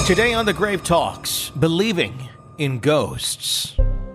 Today on The Grave Talks, believing in ghosts.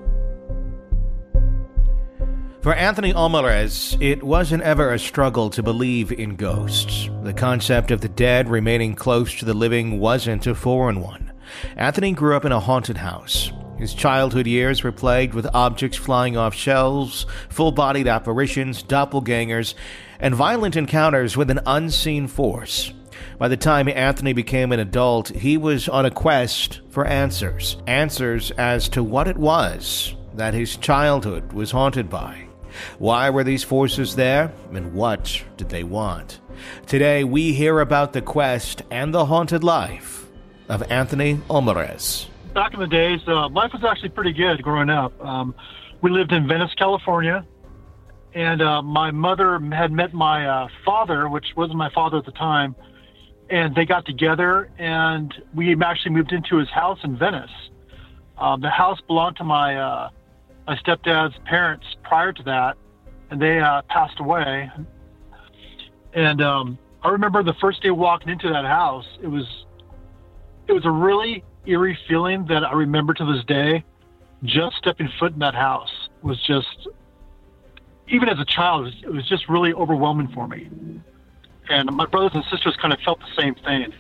For Anthony Alvarez, it wasn't ever a struggle to believe in ghosts. The concept of the dead remaining close to the living wasn't a foreign one. Anthony grew up in a haunted house. His childhood years were plagued with objects flying off shelves, full-bodied apparitions, doppelgangers, and violent encounters with an unseen force. By the time Anthony became an adult, he was on a quest for answers. Answers as to what it was that his childhood was haunted by. Why were these forces there, and what did they want? Today, we hear about the quest and the haunted life of Anthony Alvarez. Back in the days, life was actually pretty good growing up. We lived in Venice, California, and my mother had met my father, which wasn't my father at the time, and they got together, and we actually moved into his house in Venice. The house belonged to my stepdad's parents prior to that, and they passed away. And I remember the first day walking into that house, it was a really eerie feeling that I remember to this day. Just stepping foot in that house was just, even as a child, it was just really overwhelming for me. And my brothers and sisters kind of felt the same thing.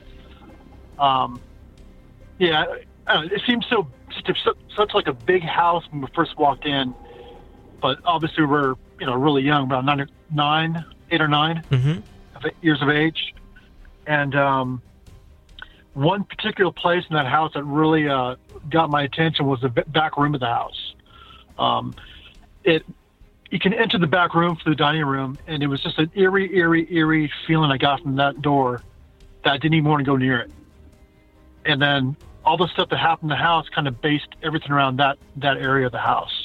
It seemed such like a big house when we first walked in, but obviously we're really young, about 8 or 9 years of age, and one particular place in that house that really got my attention was the back room of the house. You can enter the back room through the dining room, and it was just an eerie feeling I got from that door that I didn't even want to go near it. And then all the stuff that happened in the house kind of based everything around that area of the house.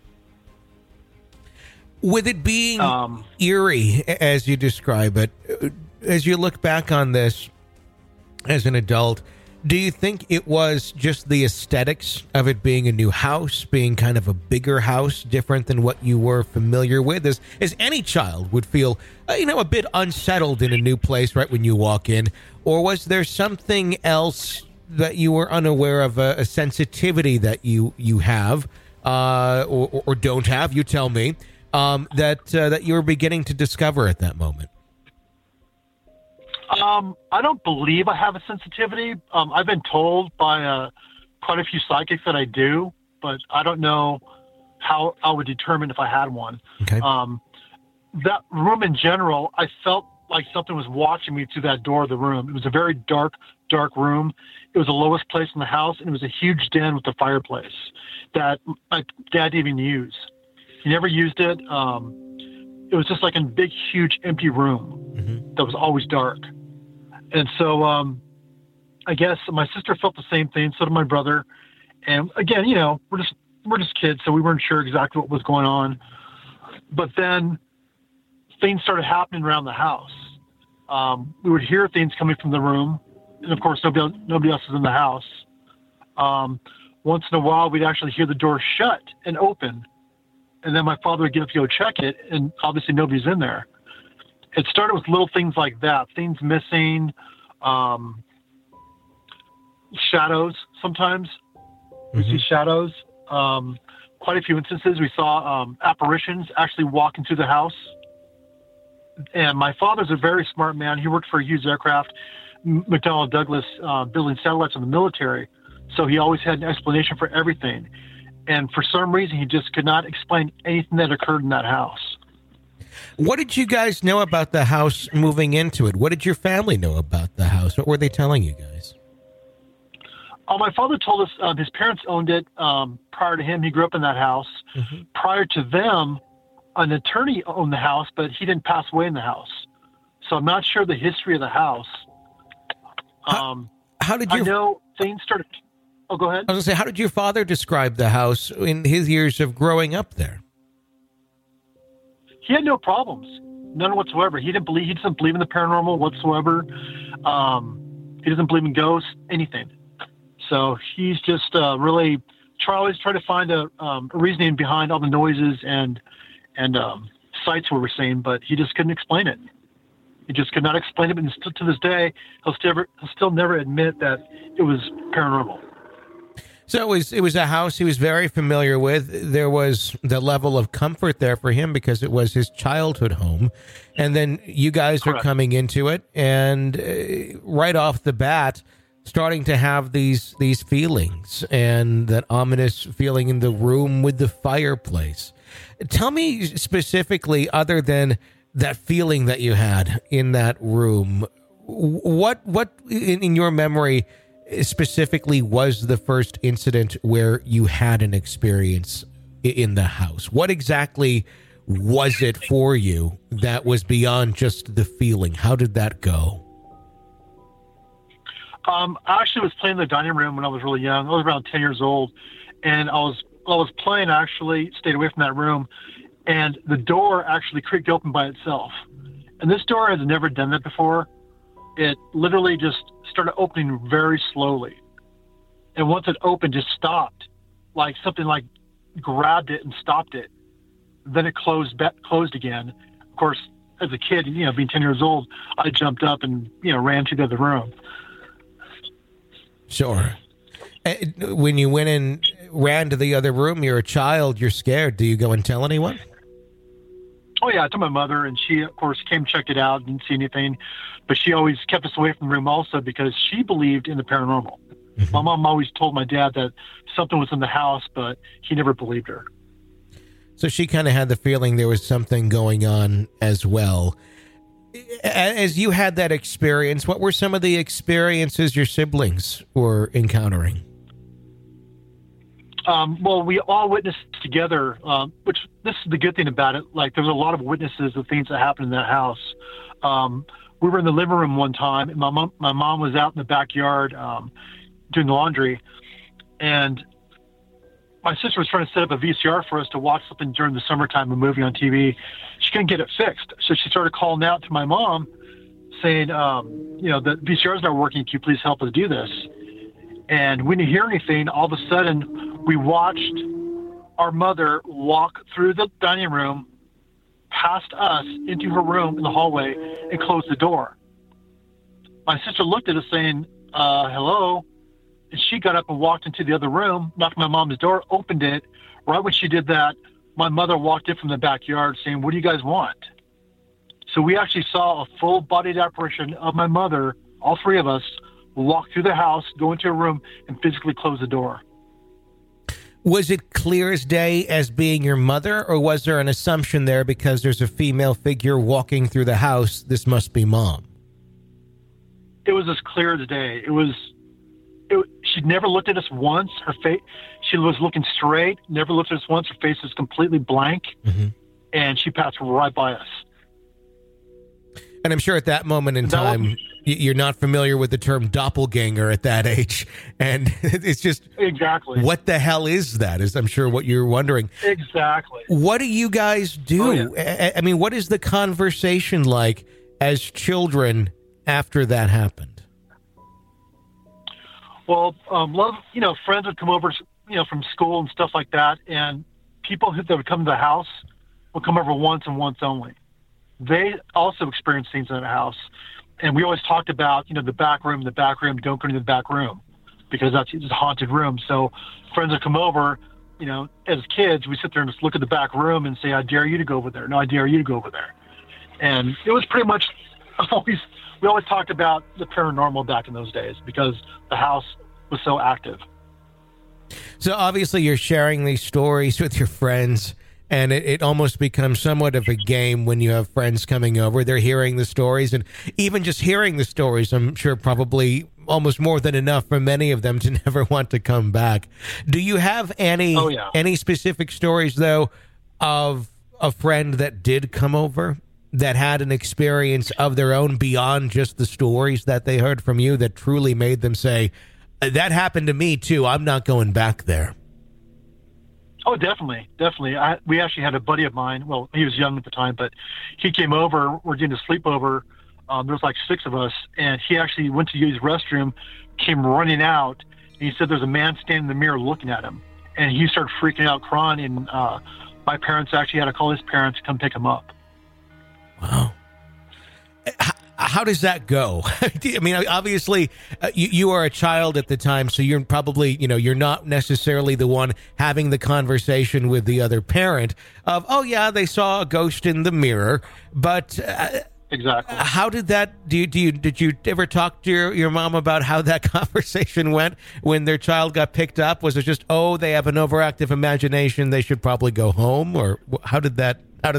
With it being eerie, as you describe it, as you look back on this as an adult, do you think it was just the aesthetics of it being a new house, being kind of a bigger house, different than what you were familiar with? As any child would feel, a bit unsettled in a new place right when you walk in? Or was there something else that you were unaware of, a sensitivity that you have or don't have, you tell me, that you were beginning to discover at that moment? I don't believe I have a sensitivity. I've been told by quite a few psychics that I do, but I don't know how I would determine if I had one. Okay. That room in general, I felt like something was watching me through that door of the room. It was a very dark room. It was the lowest place in the house, and it was a huge den with a fireplace that my dad didn't even use. He never used it. It was just like a big, huge, empty room that was always dark. And so I guess my sister felt the same thing, so did my brother. And again, we're just kids, so we weren't sure exactly what was going on. But then things started happening around the house. We would hear things coming from the room, and of course, nobody else was in the house. Once in a while, we'd actually hear the door shut and open, and then my father would get up to go check it, and obviously nobody's in there. It started with little things like that, things missing, shadows sometimes. We see shadows. Quite a few instances we saw apparitions actually walking through the house. And my father's a very smart man. He worked for Hughes Aircraft, McDonnell Douglas, building satellites in the military. So he always had an explanation for everything. And for some reason, he just could not explain anything that occurred in that house. What did you guys know about the house moving into it? What did your family know about the house? What were they telling you guys? My father told us his parents owned it prior to him. He grew up in that house. Prior to them, an attorney owned the house, but he didn't pass away in the house. So I'm not sure the history of the house. How did you... I know things started... Oh, go ahead. I was going to say, how did your father describe the house in his years of growing up there? He had no problems, none whatsoever. He doesn't believe in the paranormal whatsoever. He doesn't believe in ghosts, anything. So he's just really always try to find a reasoning behind all the noises and sights we were seeing, but he just couldn't explain it. He just could not explain it, and still, to this day, he'll still never admit that it was paranormal. So it was a house he was very familiar with. There was the level of comfort there for him because it was his childhood home. And then you guys are coming into it and right off the bat starting to have these feelings and that ominous feeling in the room with the fireplace. Tell me specifically, other than that feeling that you had in that room, what in your memory specifically was the first incident where you had an experience in the house? What exactly was it for you that was beyond just the feeling? How did that go? I actually was playing in the dining room when I was really young. I was around 10 years old, and I was playing. I actually stayed away from that room, and the door actually creaked open by itself. And this door has never done that before. It literally just started opening very slowly. And once it opened, just stopped, like something like grabbed it and stopped it. Then it closed again. Of course, as a kid, being 10 years old, I jumped up and, ran to the other room. Sure. When you went and ran to the other room, you're a child, you're scared. Do you go and tell anyone? Oh, yeah, I told my mother, and she, of course, came, checked it out, didn't see anything. But she always kept us away from the room also because she believed in the paranormal. Mm-hmm. My mom always told my dad that something was in the house, but he never believed her. So she kind of had the feeling there was something going on as well. As you had that experience, what were some of the experiences your siblings were encountering? Well, we all witnessed together, which this is the good thing about it. Like, there's a lot of witnesses of things that happened in that house. We were in the living room one time, and my mom was out in the backyard doing the laundry, and my sister was trying to set up a VCR for us to watch something during the summertime, a movie on TV. She couldn't get it fixed, so she started calling out to my mom, saying, the VCR is not working. Can you please help us do this? And we didn't hear anything. All of a sudden, we watched our mother walk through the dining room, past us, into her room in the hallway, and close the door. My sister looked at us saying, hello. And she got up and walked into the other room, knocked my mom's door, opened it. Right when she did that, my mother walked in from the backyard saying, what do you guys want? So we actually saw a full-bodied apparition of my mother, all three of us, walk through the house, go into a room, and physically close the door. Was it clear as day as being your mother, or was there an assumption there because there's a female figure walking through the house, this must be mom? It was as clear as day. She never looked at us once. Her face, she was looking straight, never looked at us once. Her face was completely blank, and she passed right by us. And I'm sure at that moment in time, you're not familiar with the term doppelganger at that age. And it's just, exactly, what the hell is that, is I'm sure what you're wondering. Exactly. What do you guys do? Oh, yeah. I mean, what is the conversation like as children after that happened? Well, a lot of, friends would come over, from school and stuff like that. And people that would come to the house would come over once and once only. They also experienced things in the house. And we always talked about, the back room, don't go into the back room because it's a haunted room. So friends would come over, as kids, we sit there and just look at the back room and say, I dare you to go over there. No, I dare you to go over there. And it was pretty much we always talked about the paranormal back in those days because the house was so active. So obviously you're sharing these stories with your friends, and it almost becomes somewhat of a game when you have friends coming over. They're hearing the stories, and even just hearing the stories, I'm sure probably almost more than enough for many of them to never want to come back. Do you have any specific stories, though, of a friend that did come over that had an experience of their own beyond just the stories that they heard from you that truly made them say, that happened to me too, I'm not going back there? Oh, definitely. We actually had a buddy of mine. Well, he was young at the time, but he came over. We're doing a sleepover. There was like 6 of us, and he actually went to use the restroom, came running out, and he said there's a man standing in the mirror looking at him. And he started freaking out, crying, and my parents actually had to call his parents to come pick him up. Wow. how does that go? I mean, obviously, you are a child at the time, so you're probably, you're not necessarily the one having the conversation with the other parent of, oh, yeah, they saw a ghost in the mirror. But exactly. How did that, did you ever talk to your mom about how that conversation went when their child got picked up? Was it just, oh, they have an overactive imagination, they should probably go home? Or how did that go?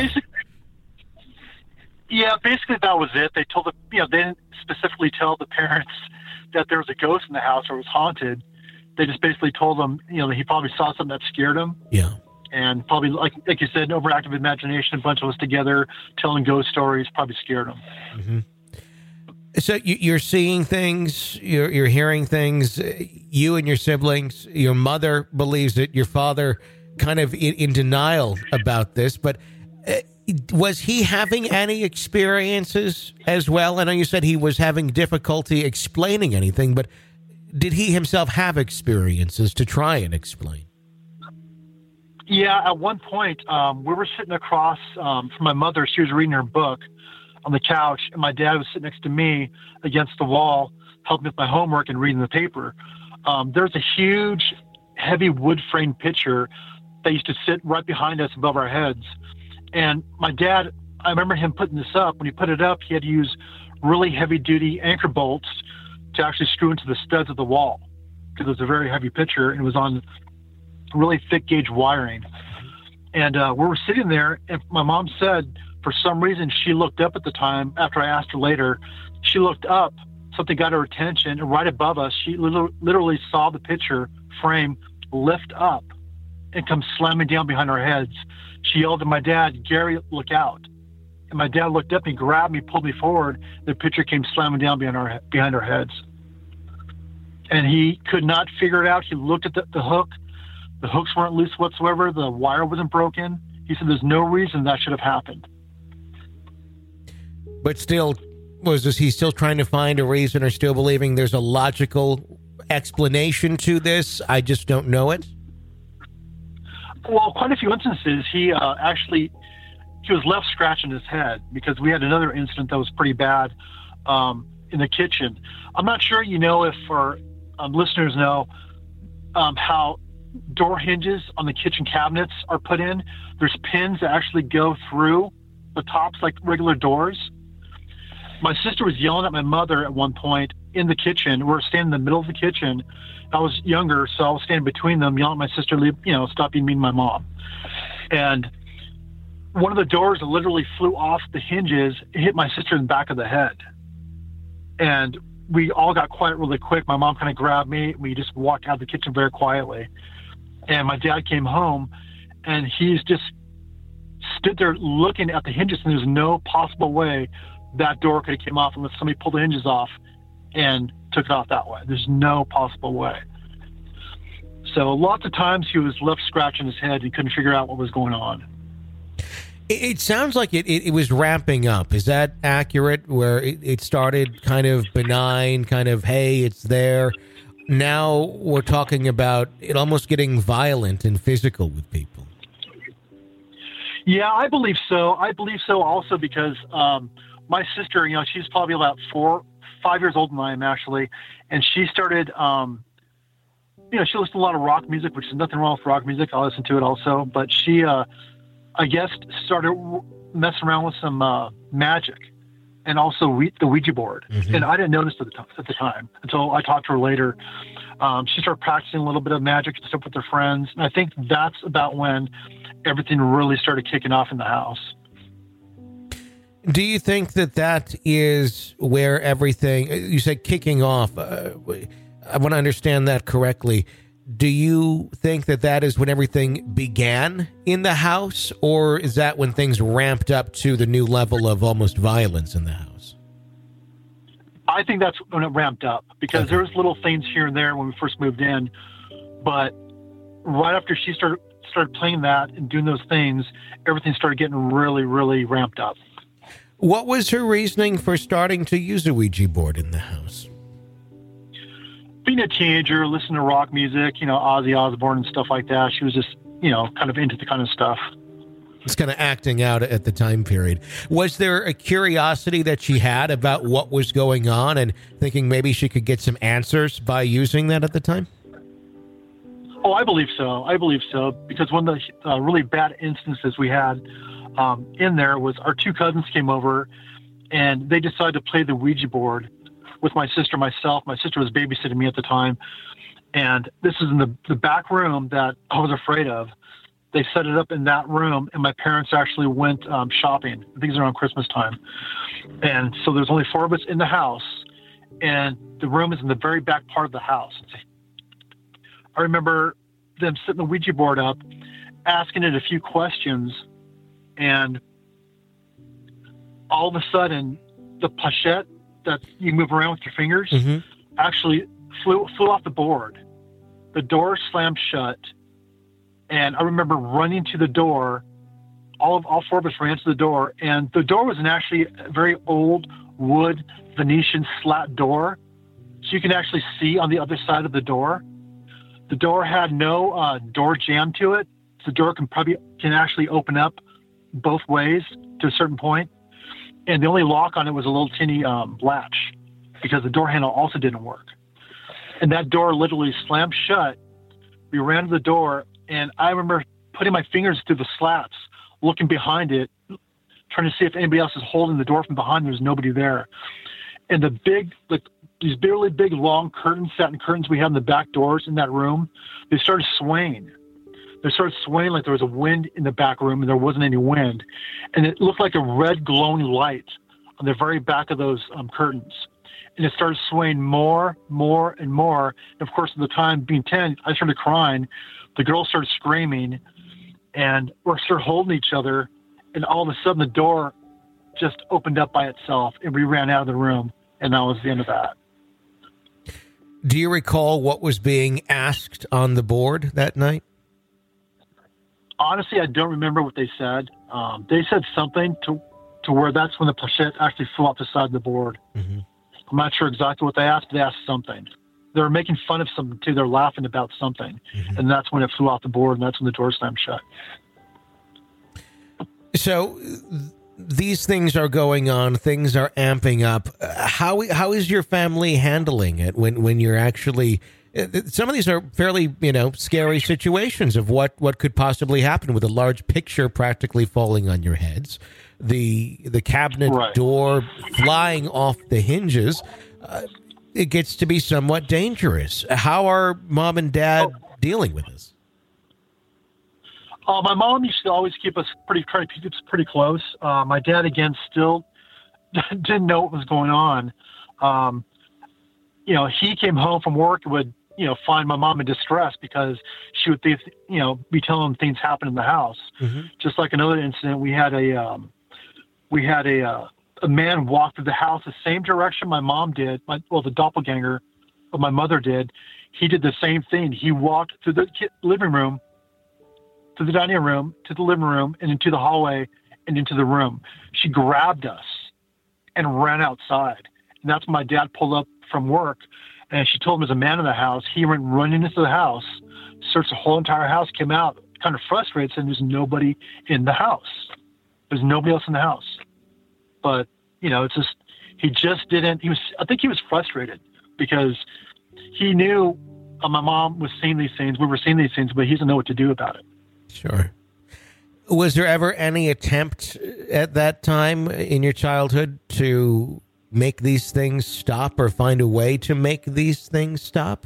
Basically that was it. They told they didn't specifically tell the parents that there was a ghost in the house or it was haunted. They just basically told them, that he probably saw something that scared him. Yeah. And probably, like you said, an overactive imagination, a bunch of us together telling ghost stories probably scared him. Mm-hmm. So you're seeing things, you're hearing things, you and your siblings, your mother believes it, your father kind of in denial about this, but was he having any experiences as well? I know you said he was having difficulty explaining anything, but did he himself have experiences to try and explain? Yeah, at one point, we were sitting across from my mother. She was reading her book on the couch, and my dad was sitting next to me against the wall, helping with my homework and reading the paper. There's a huge, heavy wood frame picture that used to sit right behind us above our heads. And my dad, I remember him putting this up. When he put it up, he had to use really heavy-duty anchor bolts to actually screw into the studs of the wall because it was a very heavy picture, and it was on really thick gauge wiring. And we were sitting there, and my mom said for some reason she looked up at the time. After I asked her later, she looked up, something got her attention, and right above us she literally saw the picture frame lift up and come slamming down behind our heads. She yelled to my dad, "Gary, look out." And my dad looked up and grabbed me, pulled me forward. The picture came slamming down behind our heads. And he could not figure it out. He looked at the hook. The hooks weren't loose whatsoever. The wire wasn't broken. He said there's no reason that should have happened. But still, was he still trying to find a reason or still believing there's a logical explanation to this? I just don't know it. Well, quite a few instances, he was left scratching his head because we had another incident that was pretty bad in the kitchen. I'm not sure, if our listeners know how door hinges on the kitchen cabinets are put in. There's pins that actually go through the tops like regular doors. My sister was yelling at my mother at one point in the kitchen. We're standing in the middle of the kitchen. I was younger, so I was standing between them, yelling at my sister, stop being mean to my mom. And one of the doors literally flew off the hinges, hit my sister in the back of the head. And we all got quiet really quick. My mom kind of grabbed me. We just walked out of the kitchen very quietly. And my dad came home, and he's just stood there looking at the hinges, and there's no possible way that door could have came off unless somebody pulled the hinges off and took it off that way. There's no possible way. So lots of times he was left scratching his head. He couldn't figure out what was going on. It sounds like it was ramping up. Is that accurate? Where it started kind of benign, kind of, hey, it's there. Now we're talking about it almost getting violent and physical with people. Yeah, I believe so. I believe so also because my sister, she's probably about 5 years older than I am actually. And she started, she listened to a lot of rock music, which is nothing wrong with rock music. I listen to it also. But she, I guess, started messing around with some magic and also the Ouija board. Mm-hmm. And I didn't notice at the time until I talked to her later. She started practicing a little bit of magic and stuff with her friends. And I think that's about when everything really started kicking off in the house. Do you think that is where everything, you said kicking off, I want to understand that correctly. Do you think that is when everything began in the house, or is that when things ramped up to the new level of almost violence in the house? I think that's when it ramped up because there was little things here and there when we first moved in, but right after she started playing that and doing those things, everything started getting really, really ramped up. What was her reasoning for starting to use a Ouija board in the house? Being a teenager, listening to rock music, Ozzy Osbourne and stuff like that. She was just, kind of into the kind of stuff. It's kind of acting out at the time period. Was there a curiosity that she had about what was going on and thinking maybe she could get some answers by using that at the time? Oh, I believe so. Because one of the really bad instances we had in there was our two cousins came over and they decided to play the Ouija board with my sister, myself. My sister was babysitting me at the time. And this is in the back room that I was afraid of. They set it up in that room, and my parents actually went shopping. I think it was around Christmas time. And so there's only 4 of us in the house, and the room is in the very back part of the house. I remember them setting the Ouija board up, asking it a few questions, and all of a sudden, the planchette that you move around with your fingers actually flew off the board. The door slammed shut. And I remember running to the door. All 4 of us ran to the door, and the door was actually a very old wood Venetian slat door, so you can actually see on the other side of the door. The door had no door jamb to it. So the door can actually open up both ways to a certain point, and the only lock on it was a little tinny latch, because the door handle also didn't work. And that door literally slammed shut. We ran to the door. And I remember putting my fingers through the slats, looking behind it, trying to see if anybody else is holding the door from behind. There was nobody there. And these really big, long curtains, satin curtains we had in the back doors in that room, they started swaying. They started swaying like there was a wind in the back room, and there wasn't any wind. And it looked like a red glowing light on the very back of those curtains. And it started swaying more, and more. And of course, at the time, being 10, I started crying. The girls started screaming, and we started holding each other, and all of a sudden the door just opened up by itself, and we ran out of the room, and that was the end of that. Do you recall what was being asked on the board that night? Honestly, I don't remember what they said. They said something to where that's when the planchette actually flew off the side of the board. Mm-hmm. I'm not sure exactly what they asked, but they asked something. They were making fun of something too. They're laughing about something. Mm-hmm. And that's when it flew off the board, and that's when the door slammed shut. So these things are going on. Things are amping up. How is your family handling it when you're actually... Some of these are fairly, scary situations of what could possibly happen with a large picture practically falling on your heads, the cabinet door flying off the hinges. It gets to be somewhat dangerous. How are mom and dad dealing with this? My mom used to always keep us pretty close. My dad, again, still didn't know what was going on. He came home from work and would, find my mom in distress because she would, be telling him things happen in the house. Mm-hmm. Just like another incident, we had a man walk through the house the same direction my mom did. The doppelganger of my mother did. He did the same thing. He walked through the living room, to the dining room, to the living room, and into the hallway and into the room. She grabbed us and ran outside. And that's when my dad pulled up from work. And she told him, as a man in the house, he went running into the house, searched the whole entire house, came out kind of frustrated, saying there's nobody in the house. There's nobody else in the house. But, it's just, I think he was frustrated because he knew my mom was seeing these things. We were seeing these things, but he doesn't know what to do about it. Sure. Was there ever any attempt at that time in your childhood to make these things stop or find a way to make these things stop?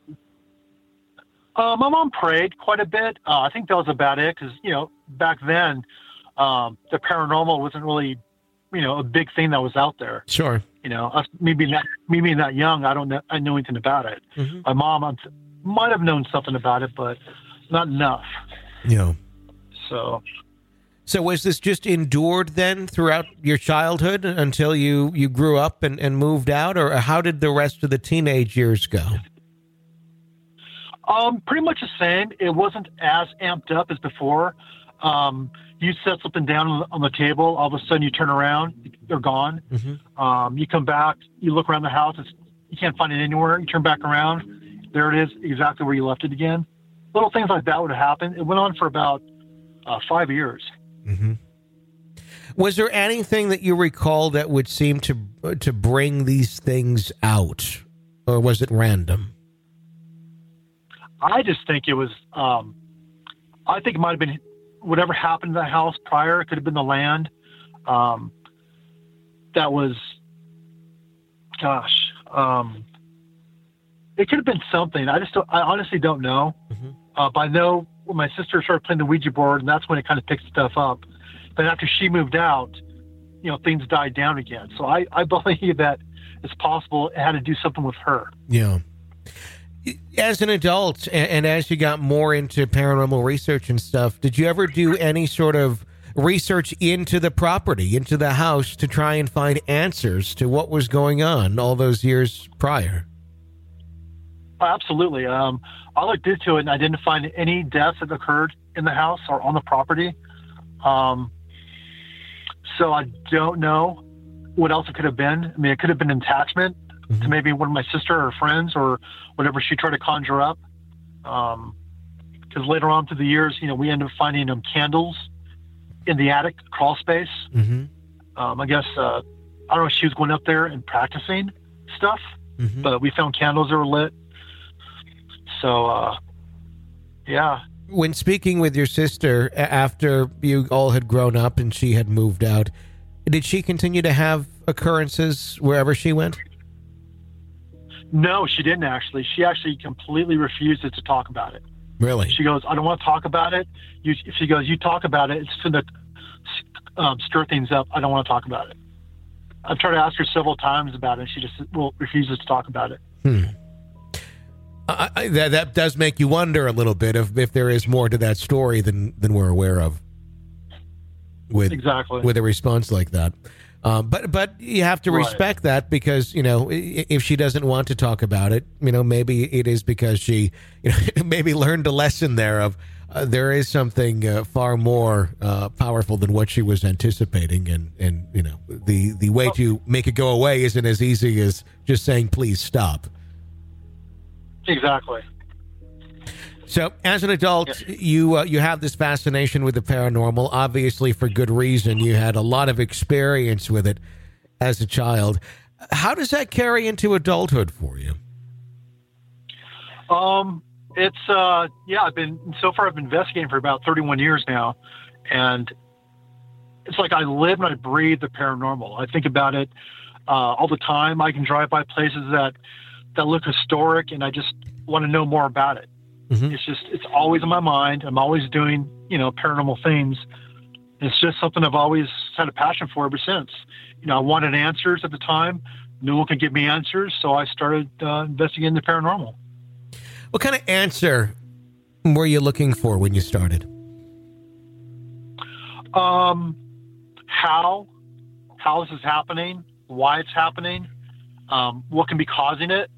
My mom prayed quite a bit. I think that was about it because, back then, the paranormal wasn't really, a big thing that was out there. Sure. Me being that young, I know anything about it. Mm-hmm. My mom might have known something about it, but not enough. Yeah. So was this just endured then throughout your childhood until you grew up and moved out, or how did the rest of the teenage years go? Pretty much the same. It wasn't as amped up as before. You set something down on the table, all of a sudden you turn around, they're gone. Mm-hmm. You come back, you look around the house, you can't find it anywhere. You turn back around, there it is, exactly where you left it again. Little things like that would happen. It went on for about 5 years. Mm-hmm. Was there anything that you recall that would seem to bring these things out, or was it random? I just think it was. I think it might have been whatever happened to the house prior. It could have been the land. That was, gosh, it could have been something. I honestly don't know. Mm-hmm. But I know when my sister started playing the Ouija board, and that's when it kind of picked stuff up. But after she moved out, things died down again. So I believe that it's possible it had to do something with her. Yeah. As an adult, and as you got more into paranormal research and stuff, did you ever do any sort of research into the property, into the house, to try and find answers to what was going on all those years prior? Absolutely. I looked into it, and I didn't find any deaths that occurred in the house or on the property. So I don't know what else it could have been. I mean, it could have been an attachment to maybe one of my sister or friends or whatever she tried to conjure up. Because later on through the years, we ended up finding candles in the attic crawl space. Mm-hmm. I guess, I don't know if she was going up there and practicing stuff, but we found candles that were lit. So, yeah. When speaking with your sister after you all had grown up and she had moved out, did she continue to have occurrences wherever she went? No, she didn't actually. She actually completely refused to talk about it. Really? She goes, I don't want to talk about it. She goes, you talk about it, it's going to stir things up. I don't want to talk about it. I've tried to ask her several times about it, and she just refuses to talk about it. That does make you wonder a little bit if there is more to that story than we're aware of. With a response like that, but you have to respect that, because if she doesn't want to talk about it, maybe it is because she maybe learned a lesson there of there is something far more powerful than what she was anticipating, and the way to make it go away isn't as easy as just saying please stop. Exactly. So, as an adult, you have this fascination with the paranormal, obviously for good reason. You had a lot of experience with it as a child. How does that carry into adulthood for you? It's I've been investigating for about 31 years now, and it's like I live and I breathe the paranormal. I think about it all the time. I can drive by places that look historic, and I just want to know more about it. Mm-hmm. It's always in my mind. I'm always doing, paranormal things. It's just something I've always had a passion for ever since. I wanted answers at the time. No one could give me answers, so I started investigating the paranormal. What kind of answer were you looking for when you started? How this is happening, why it's happening, what can be causing it.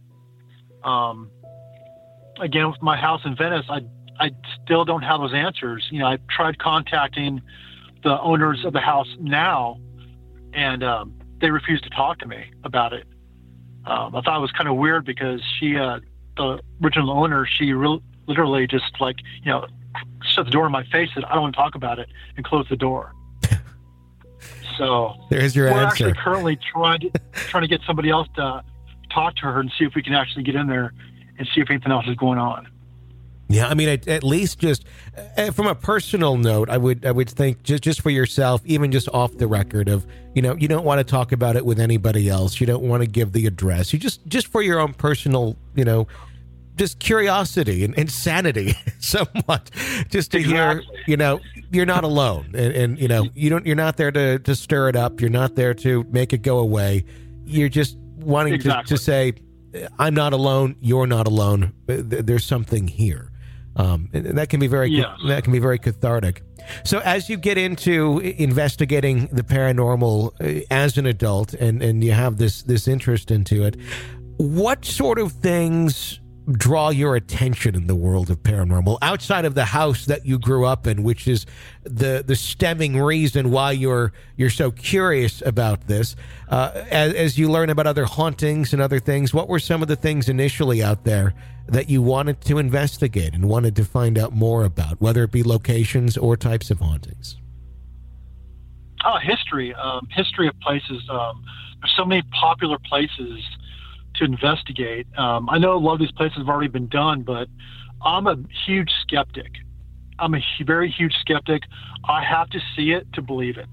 Again, with my house in Venice, I still don't have those answers. I've tried contacting the owners of the house now, and they refused to talk to me about it. I thought it was kind of weird because she, the original owner, she literally just shut the door in my face, said, I don't want to talk about it, and closed the door. So there's your we're answer. Actually currently trying to get somebody else to talk to her and see if we can actually get in there and see if anything else is going on. Yeah, I mean, at least just from a personal note, I would think just for yourself, even just off the record of, you don't want to talk about it with anybody else. You don't want to give the address. You just for your own personal, just curiosity and sanity somewhat, just to hear, you're not alone. And you're not there to stir it up. You're not there to make it go away. You're just wanting to say, I'm not alone. You're not alone. There's something here. And that can be very cathartic. So as you get into investigating the paranormal as an adult, and you have this interest into it, what sort of things draw your attention in the world of paranormal outside of the house that you grew up in, which is the stemming reason why you're so curious about this? As you learn about other hauntings and other things, what were some of the things initially out there that you wanted to investigate and wanted to find out more about, whether it be locations or types of hauntings? History. History of places. There's so many popular places to investigate. I know a lot of these places have already been done, but I'm a huge skeptic. I'm a very huge skeptic. I have to see it to believe it.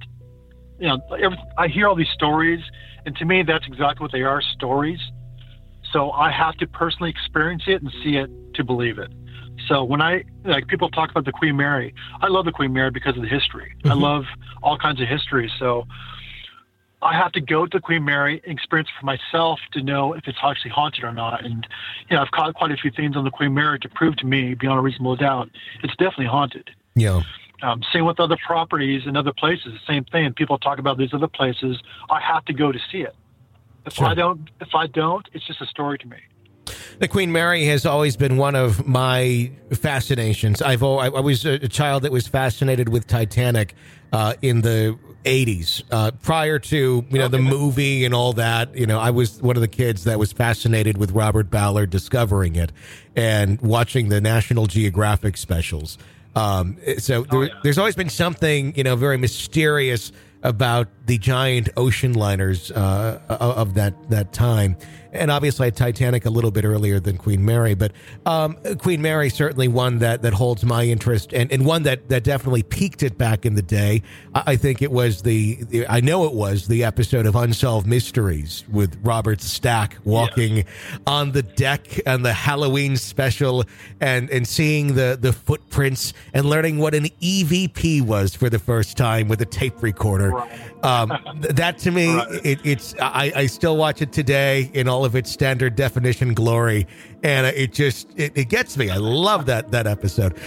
I hear all these stories, and to me, that's exactly what they are, stories. So I have to personally experience it and see it to believe it. So when people talk about the Queen Mary, I love the Queen Mary because of the history. Mm-hmm. I love all kinds of history. So I have to go to the Queen Mary and experience it for myself to know if it's actually haunted or not. And, I've caught quite a few things on the Queen Mary to prove to me beyond a reasonable doubt it's definitely haunted. Yeah. Same with other properties and other places, same thing. People talk about these other places. I have to go to see it. If I don't, it's just a story to me. The Queen Mary has always been one of my fascinations. I was a child that was fascinated with Titanic in the 80s. Prior to, the movie and all that, I was one of the kids that was fascinated with Robert Ballard discovering it and watching the National Geographic specials. There's always been something, very mysterious about the giant ocean liners of that time. And obviously Titanic a little bit earlier than Queen Mary, but Queen Mary certainly one that holds my interest and one that definitely peaked it back in the day. I think it was I know it was the episode of Unsolved Mysteries with Robert Stack walking on the deck on the Halloween special and seeing the footprints and learning what an EVP was for the first time with a tape recorder. That to me, I still watch it today in all of its standard definition glory, and it gets me. I love that episode.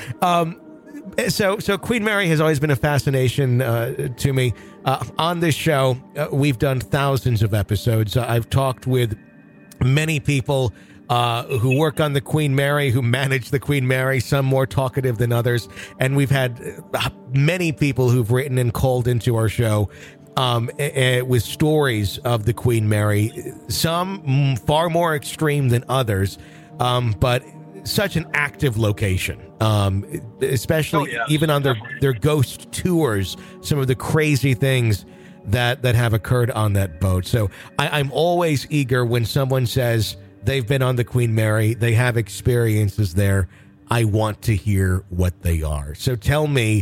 So Queen Mary has always been a fascination to me. On this show, we've done thousands of episodes. I've talked with many people who work on the Queen Mary, who manage the Queen Mary, some more talkative than others. And we've had many people who've written and called into our show with stories of the Queen Mary, some far more extreme than others, but such an active location, especially even on their ghost tours, some of the crazy things that have occurred on that boat. So I'm always eager when someone says they've been on the Queen Mary, they have experiences there. I want to hear what they are. So tell me,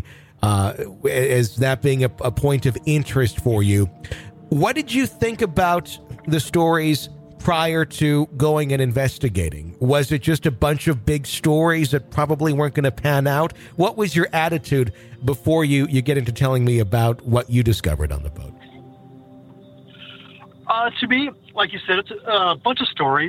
as that being a point of interest for you, what did you think about the stories prior to going and investigating? Was it just a bunch of big stories that probably weren't going to pan out? What was your attitude before you get into telling me about what you discovered on the boat? To me, like you said, it's a bunch of stories.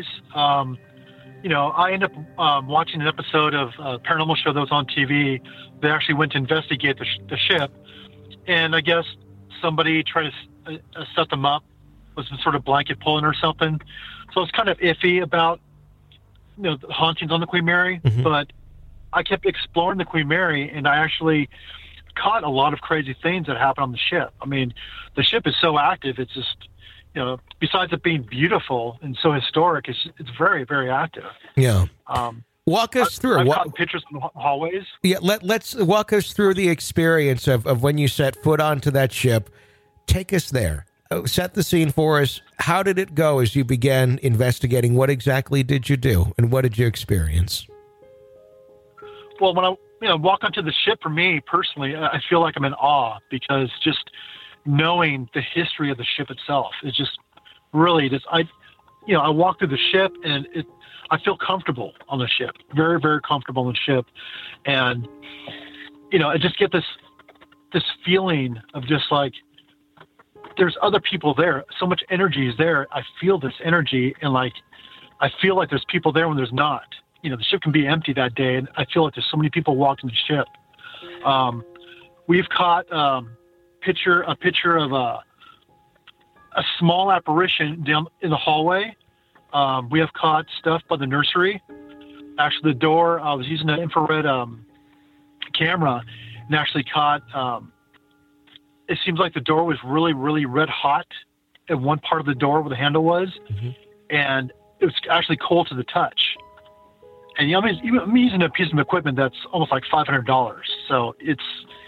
I ended up watching an episode of a paranormal show that was on TV. They actually went to investigate the ship, and I guess somebody tried to set them up with some sort of blanket pulling or something. So it's kind of iffy about the hauntings on the Queen Mary. Mm-hmm. But I kept exploring the Queen Mary, and I actually caught a lot of crazy things that happened on the ship. I mean, the ship is so active; it's just besides it being beautiful and so historic, it's very, very active. Yeah. Walk us through. I've gotten pictures in the hallways. Yeah, let's walk us through the experience of when you set foot onto that ship. Take us there. Set the scene for us. How did it go as you began investigating? What exactly did you do, and what did you experience? Well, when I walk onto the ship, for me personally, I feel like I'm in awe because just knowing the history of the ship itself is just really just I walk through the ship and I feel comfortable on the ship, very, very comfortable on the ship, and I just get this feeling of just like there's other people there. So much energy is there. I feel this energy, and like I feel like there's people there when there's not. The ship can be empty that day, and I feel like there's so many people walking the ship. We've caught a picture of a small apparition down in the hallway. We have caught stuff by the nursery. Actually, the door, I was using an infrared camera and actually caught, it seems like the door was really, really red hot at one part of the door where the handle was. Mm-hmm. And it was actually cold to the touch. And I'm using a piece of equipment that's almost like $500. So it's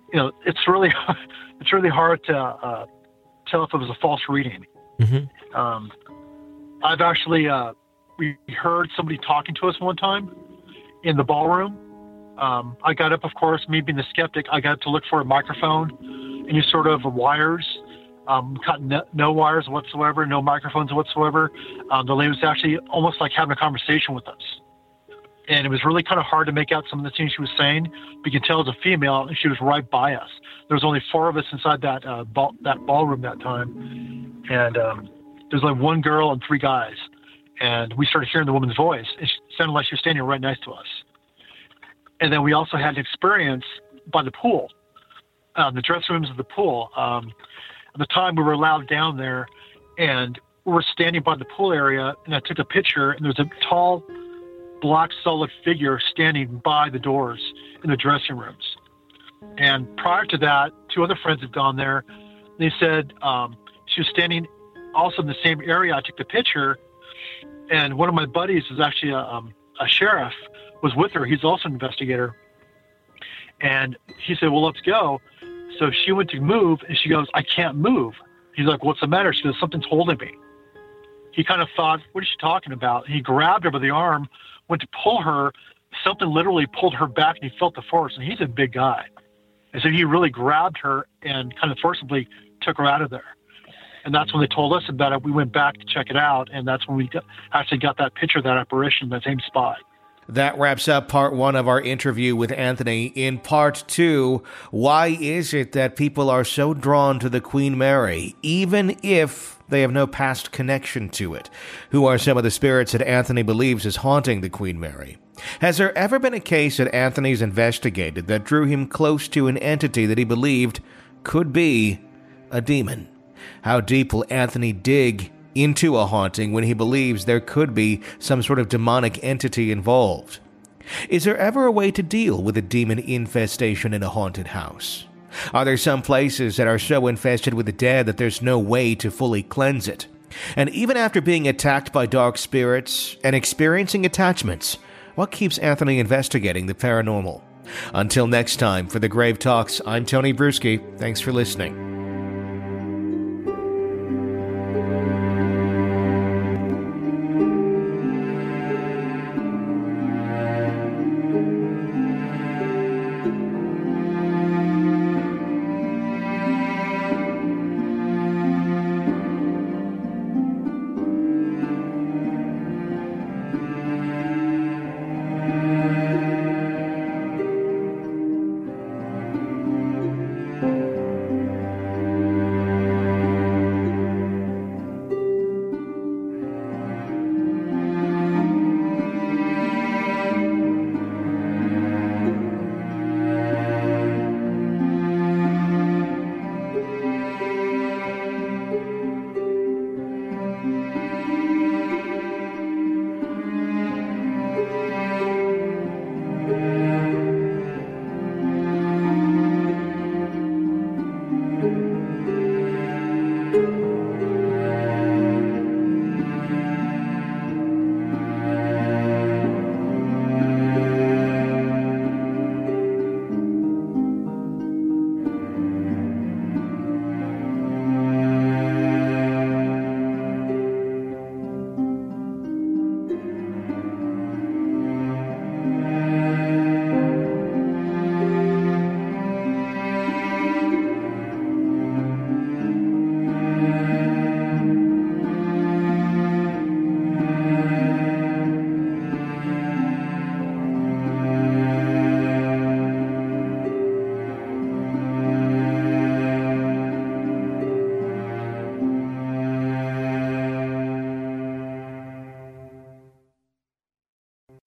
it's really it's really hard to tell if it was a false reading. Mm-hmm. I've actually we heard somebody talking to us one time in the ballroom. I got up, of course, me being the skeptic, I got up to look for a microphone, any sort of wires. Cut no wires whatsoever, no microphones whatsoever. The lady was actually almost like having a conversation with us. And it was really kind of hard to make out some of the things she was saying. But you can tell as a female, and she was right by us. There was only 4 of us inside that ballroom that time. And there's like 1 girl and 3 guys. And we started hearing the woman's voice. It sounded like she was standing right next to us. And then we also had an experience by the pool, the dressing rooms of the pool. At the time, we were allowed down there, and we were standing by the pool area, and I took a picture, and there was a tall, black, solid figure standing by the doors in the dressing rooms. And prior to that, 2 other friends had gone there. They said she was standing also in the same area. I took the picture, and one of my buddies was actually a sheriff, was with her. He's also an investigator. And he said, well, let's go. So she went to move, and she goes, I can't move. He's like, what's the matter? She goes, something's holding me. He kind of thought, what is she talking about? He grabbed her by the arm, went to pull her. Something literally pulled her back, and he felt the force, and he's a big guy. And so he really grabbed her and kind of forcibly took her out of there. And that's when they told us about it. We went back to check it out, and that's when we actually got that picture of that apparition, that same spot. That wraps up part 1 of our interview with Anthony. In part 2, why is it that people are so drawn to the Queen Mary, even if they have no past connection to it? Who are some of the spirits that Anthony believes is haunting the Queen Mary? Has there ever been a case that Anthony's investigated that drew him close to an entity that he believed could be a demon? How deep will Anthony dig into a haunting when he believes there could be some sort of demonic entity involved? Is there ever a way to deal with a demon infestation in a haunted house? Are there some places that are so infested with the dead that there's no way to fully cleanse it? And even after being attacked by dark spirits and experiencing attachments, what keeps Anthony investigating the paranormal? Until next time, for the Grave Talks, I'm Tony Bruschi. Thanks for listening.